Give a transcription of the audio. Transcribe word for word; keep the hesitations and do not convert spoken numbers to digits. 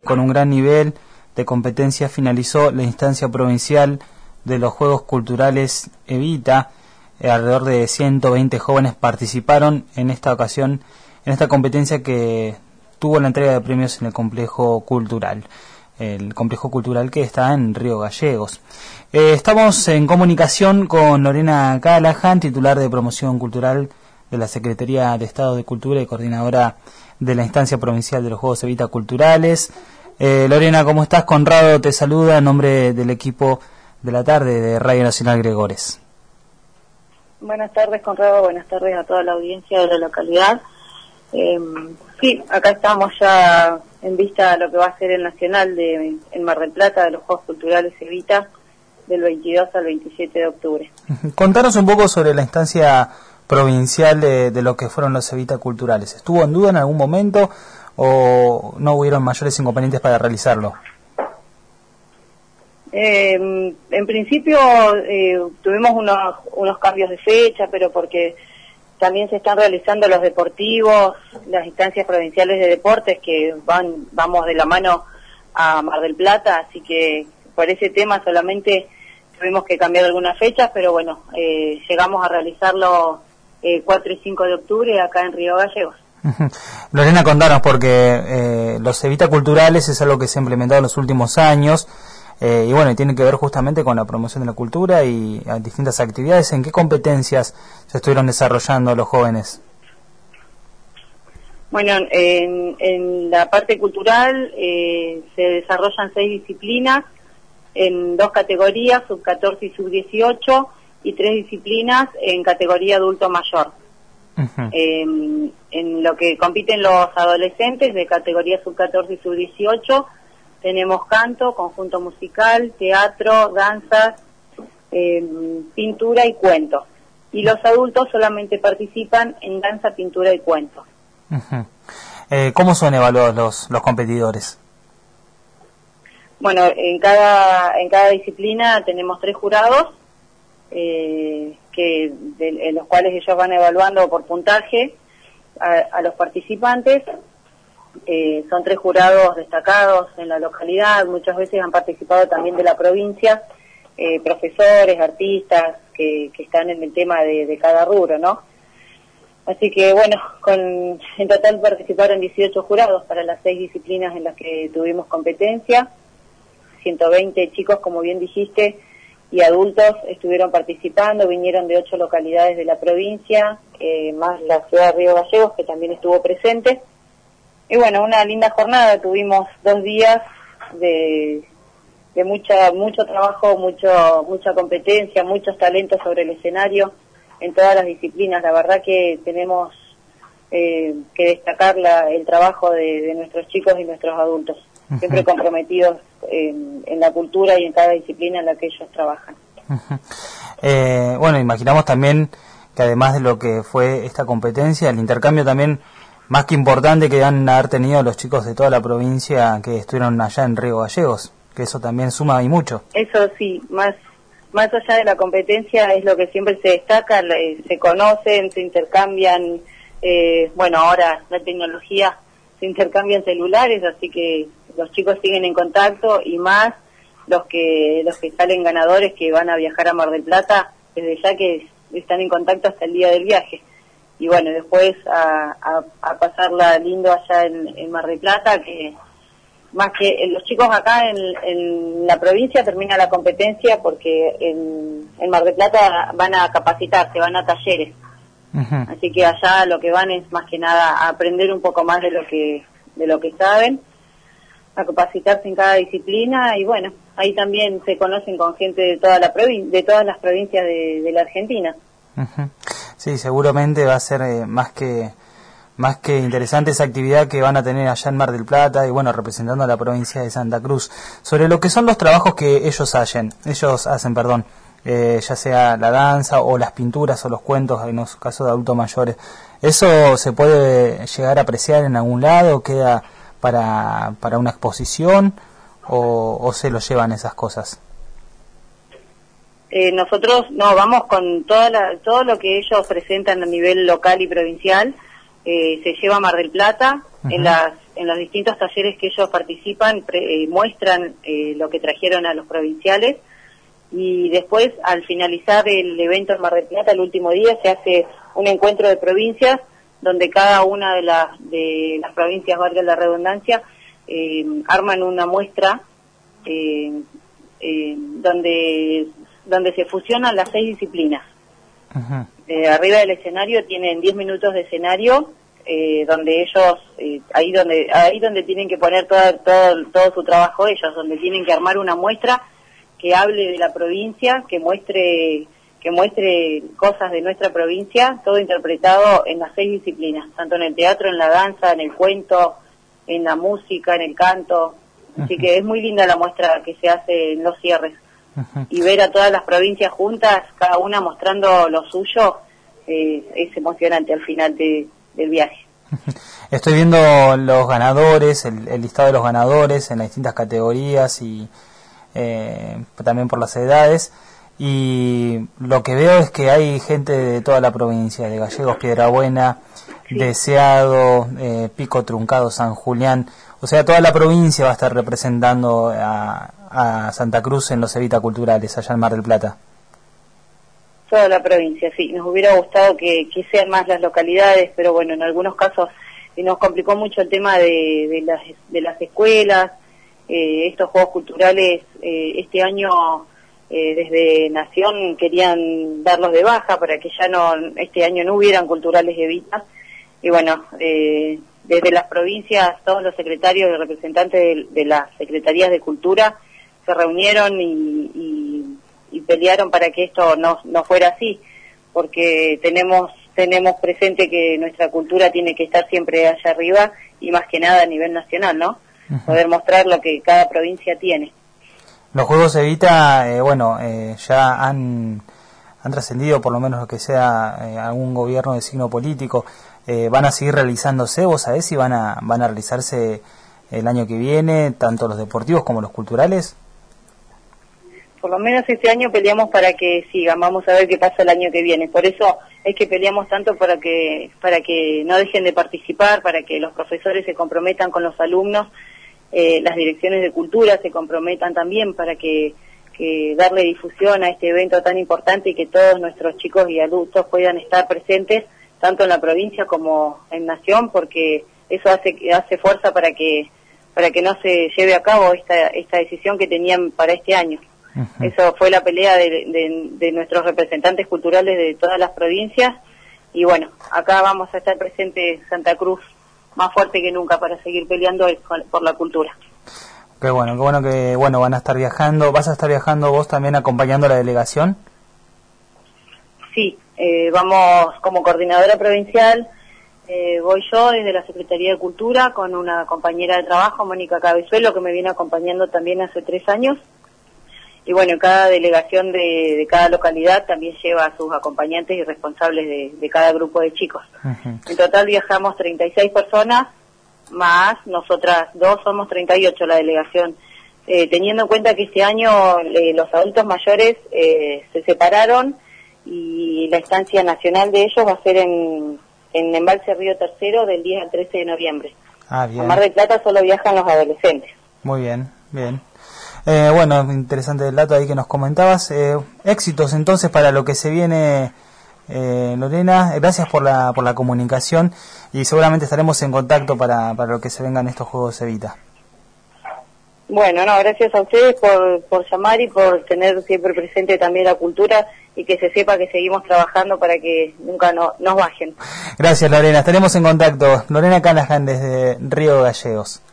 con un gran nivel de competencia finalizó la instancia provincial de los Juegos Culturales Evita. Eh, alrededor de ciento veinte jóvenes participaron en esta ocasión, en esta competencia que tuvo la entrega de premios en el complejo cultural, el complejo cultural que está en Río Gallegos. Eh, estamos en comunicación con Lorena Callahan, titular de Promoción Cultural de la Secretaría de Estado de Cultura y coordinadora de la instancia provincial de los Juegos Evita Culturales. Eh, Lorena, ¿cómo estás? Conrado te saluda en nombre del equipo de la tarde de Radio Nacional Gregores. Buenas tardes, Conrado. Buenas tardes a toda la audiencia de la localidad. Eh, sí, acá estamos ya en vista de lo que va a ser el Nacional de en Mar del Plata de los Juegos Culturales Evita del veintidós al veintisiete de octubre. Contanos un poco sobre la instancia provincial de, de lo que fueron los Evita Culturales. ¿Estuvo en duda en algún momento o no hubieron mayores inconvenientes para realizarlo? Eh, en principio eh, tuvimos unos, unos cambios de fecha, pero porque también se están realizando los deportivos, las instancias provinciales de deportes que van vamos de la mano a Mar del Plata, así que por ese tema solamente tuvimos que cambiar algunas fechas, pero bueno, eh, llegamos a realizarlo eh, cuatro y cinco de octubre acá en Río Gallegos. Lorena, contanos, porque eh, los Evita Culturales es algo que se ha implementado en los últimos años, eh, y bueno, tiene que ver justamente con la promoción de la cultura y a distintas actividades. ¿En qué competencias se estuvieron desarrollando los jóvenes? Bueno, en, en la parte cultural eh, se desarrollan seis disciplinas en dos categorías, sub catorce y sub dieciocho, y tres disciplinas en categoría adulto mayor. Uh-huh. eh, en lo que compiten los adolescentes de categoría sub catorce y sub dieciocho, tenemos canto, conjunto musical, teatro, danzas, eh, pintura y cuento. Y los adultos solamente participan en danza, pintura y cuento. Uh-huh. Eh, ¿Cómo son evaluados los, los competidores? Bueno, en cada en cada disciplina tenemos tres jurados, eh, que de, en los cuales ellos van evaluando por puntaje a, a los participantes. Eh, son tres jurados destacados en la localidad, muchas veces han participado también de la provincia, eh, profesores, artistas, que, que están en el tema de, de cada rubro, ¿no? Así que bueno, con en total participaron dieciocho jurados para las seis disciplinas en las que tuvimos competencia. ciento veinte chicos, como bien dijiste, y adultos estuvieron participando, vinieron de ocho localidades de la provincia, eh, más la ciudad de Río Gallegos, que también estuvo presente. Y bueno, una linda jornada, tuvimos dos días de, de mucha mucho trabajo, mucho mucha competencia, muchos talentos sobre el escenario en todas las disciplinas. La verdad que tenemos eh, que destacar la, el trabajo de, de nuestros chicos y nuestros adultos, siempre comprometidos en, en la cultura y en cada disciplina en la que ellos trabajan. Uh-huh. Eh, bueno, imaginamos también que además de lo que fue esta competencia, el intercambio también más que importante que han haber tenido los chicos de toda la provincia que estuvieron allá en Río Gallegos, que eso también suma y mucho. Eso sí, más más allá de la competencia es lo que siempre se destaca, se conocen, se intercambian, eh, bueno, ahora la tecnología, se intercambian celulares, así que los chicos siguen en contacto, y más los que los que salen ganadores que van a viajar a Mar del Plata, desde ya que están en contacto hasta el día del viaje. Y bueno, después a, a, a pasarla lindo allá en, en Mar del Plata, que más que los chicos acá en, en la provincia termina la competencia porque en, en Mar del Plata van a capacitarse, van a talleres. Uh-huh. Así que allá lo que van es más que nada a aprender un poco más de lo que de lo que saben, a capacitarse en cada disciplina, y bueno, ahí también se conocen con gente de toda la provin- de todas las provincias de, de la Argentina. Uh-huh. Sí, seguramente va a ser eh, más que más que interesante esa actividad que van a tener allá en Mar del Plata y bueno, representando a la provincia de Santa Cruz. Sobre lo que son los trabajos que ellos hacen, ellos hacen, perdón, eh, ya sea la danza o las pinturas o los cuentos, en los casos de adultos mayores, ¿eso se puede llegar a apreciar en algún lado? ¿Queda para para una exposición o, o se lo llevan esas cosas? Eh, nosotros no vamos con toda la, todo lo que ellos presentan a nivel local y provincial. eh, se lleva a Mar del Plata. Uh-huh. en las en los distintos talleres que ellos participan pre, eh, muestran eh, lo que trajeron a los provinciales, y después al finalizar el evento en Mar del Plata el último día se hace un encuentro de provincias donde cada una de las de las provincias, valga la redundancia, eh, arman una muestra eh, eh, donde donde se fusionan las seis disciplinas. Uh-huh. Eh, arriba del escenario tienen diez minutos de escenario, eh, donde ellos, eh, ahí donde ahí donde tienen que poner todo, todo, todo su trabajo ellos, donde tienen que armar una muestra que hable de la provincia, que muestre que muestre cosas de nuestra provincia, todo interpretado en las seis disciplinas, tanto en el teatro, en la danza, en el cuento, en la música, en el canto. Uh-huh. Así que es muy linda la muestra que se hace en los cierres. Uh-huh. Y ver a todas las provincias juntas, cada una mostrando lo suyo, eh, es emocionante al final de, del viaje. Uh-huh. Estoy viendo los ganadores, el, el listado de los ganadores en las distintas categorías y eh, también por las edades. Y lo que veo es que hay gente de toda la provincia, de Gallegos, Piedrabuena, sí. Deseado, eh, Pico Truncado, San Julián. O sea, toda la provincia va a estar representando a, a Santa Cruz en los Evita Culturales, allá en Mar del Plata. Toda la provincia, sí. Nos hubiera gustado que, que sean más las localidades, pero bueno, en algunos casos nos complicó mucho el tema de, de, las, de las escuelas. Eh, estos Juegos Culturales eh, este año... Eh, desde Nación querían darlos de baja para que ya no este año no hubieran culturales Evita, y bueno, eh, desde las provincias todos los secretarios y representantes de, de las secretarías de cultura se reunieron y, y, y pelearon para que esto no, no fuera así, porque tenemos tenemos presente que nuestra cultura tiene que estar siempre allá arriba y más que nada a nivel nacional, ¿no? Uh-huh. Poder mostrar lo que cada provincia tiene. Los Juegos Evita, eh, bueno, eh, ya han, han trascendido, por lo menos lo que sea eh, algún gobierno de signo político. Eh, ¿Van a seguir realizándose, vos sabés si van a, van a realizarse el año que viene, tanto los deportivos como los culturales? Por lo menos este año peleamos para que sigan, vamos a ver qué pasa el año que viene. Por eso es que peleamos tanto para que, para que no dejen de participar, para que los profesores se comprometan con los alumnos. Eh, las direcciones de cultura se comprometan también para que, que darle difusión a este evento tan importante y que todos nuestros chicos y adultos puedan estar presentes tanto en la provincia como en Nación, porque eso hace hace fuerza para que para que no se lleve a cabo esta esta decisión que tenían para este año. Uh-huh. Eso fue la pelea de, de, de nuestros representantes culturales de todas las provincias, y bueno, acá vamos a estar presentes Santa Cruz más fuerte que nunca para seguir peleando por la cultura. Qué bueno, qué bueno que bueno van a estar viajando. ¿Vas a estar viajando vos también acompañando a la delegación? Sí, eh, vamos como coordinadora provincial, eh, voy yo desde la Secretaría de Cultura con una compañera de trabajo, Mónica Cabezuelo, que me viene acompañando también hace tres años. Y bueno, cada delegación de, de cada localidad también lleva a sus acompañantes y responsables de, de cada grupo de chicos. Uh-huh. En total viajamos treinta y seis personas, más nosotras dos somos treinta y ocho la delegación. Eh, teniendo en cuenta que este año eh, los adultos mayores eh, se separaron y la estancia nacional de ellos va a ser en, en Embalse Río Tercero del diez al trece de noviembre. Ah, bien. A Mar del Plata solo viajan los adolescentes. Muy bien, bien. Eh, bueno, interesante el dato ahí que nos comentabas. Eh, éxitos entonces para lo que se viene, eh, Lorena. Gracias por la por la comunicación y seguramente estaremos en contacto para, para lo que se vengan estos Juegos Evita. Bueno, no, gracias a ustedes por, por llamar y por tener siempre presente también la cultura y que se sepa que seguimos trabajando para que nunca no, nos bajen. Gracias, Lorena. Estaremos en contacto. Lorena Callahan desde Río Gallegos.